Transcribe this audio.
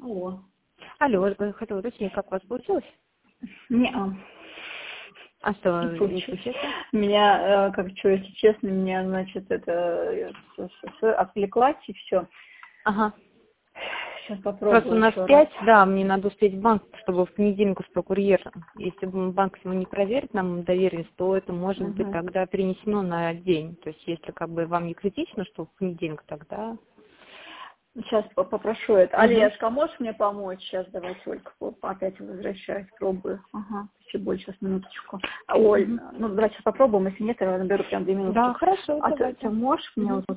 Алло. Алло, Ольга, хотела уточнить, как у вас получилось? Не-а. А что, Не получилось. если честно? Меня, если честно, меня, отвлеклась и все. Ага. Сейчас попробую Просто у нас еще раз. 5, да, мне надо успеть в банк, чтобы в понедельник успел курьер. Если банк его не проверит, нам доверенность, то это может быть Угу. тогда перенесено на день. То есть если вам не критично, что в понедельник, тогда... Сейчас попрошу это. Угу. Олежка, можешь мне помочь? Сейчас давайте, Ольга, опять возвращаюсь, пробую. Ага, больше, сейчас, минуточку. Оль, давайте сейчас попробуем, если нет, я наберу прям 2 минутки. Да, хорошо, А давайте. ты можешь мне